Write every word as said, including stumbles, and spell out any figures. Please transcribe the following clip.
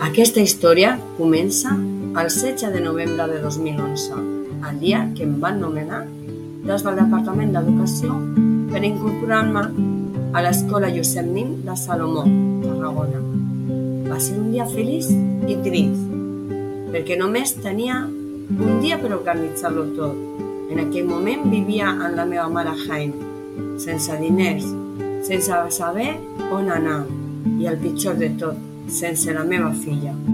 Aquesta història comença el setze de novembre de dos mil onze, el dia que em van nomenar des del Departament d'Educació per incorporar-me a l'Escola Josep Nin de Salomó, Tarragona. Va ser un dia feliç i trist, perquè només tenia un dia per organitzar-lo tot. En aquell moment vivia amb la meva mare Jaén, sense diners, sense saber on anar i, el pitjor de tot, sense la meva filla.